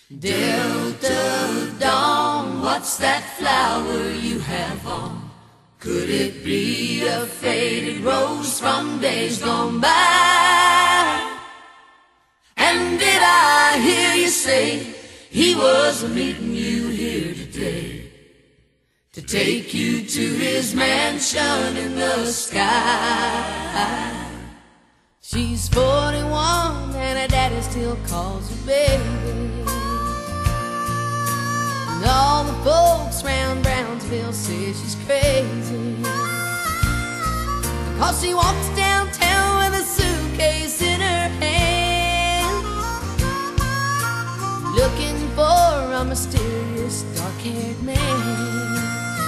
Delta Dawn, what's that flower you have on? Could it be a faded rose from days gone by? And did I hear you say he was meeting you here today to take you to his mansion in the sky? She's 41 and her daddy still calls her baby. And all the folks round Brownsville say she's crazy, because she walks downtown with a suitcase in her hand, looking for a mysterious dark-haired man.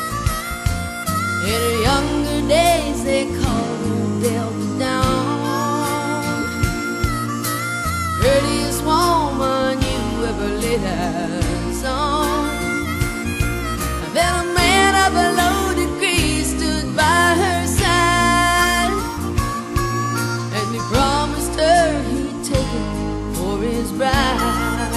In her younger days they called her Delta Dawn, prettiest woman you ever laid eyes on. Then a man of a low degree stood by her side, and he promised her he'd take her for his bride.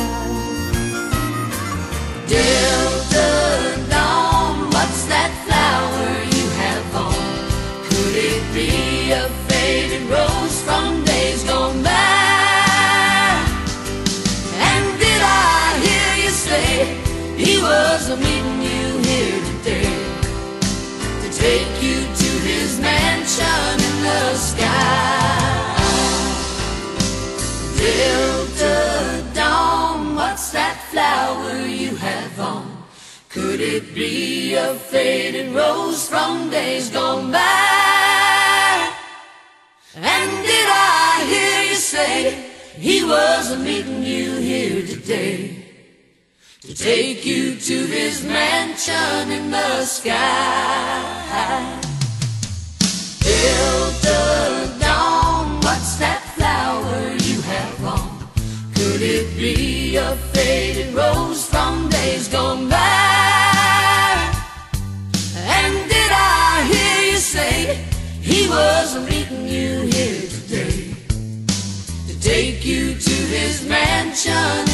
Delta Dawn, what's that flower you have on? Could it be a faded rose from days gone by? And did I hear you say he was meeting you here today to take you to his mansion in the sky? Delta Dawn, what's that flower you have on? Could it be a faded rose from days gone by? And did I hear you say he was meeting you here today to take you to his mansion in the sky? Delta Dawn, what's that flower you have on? Could it be a faded rose from days gone by? And did I hear you say he was meeting you here today to take you to his mansion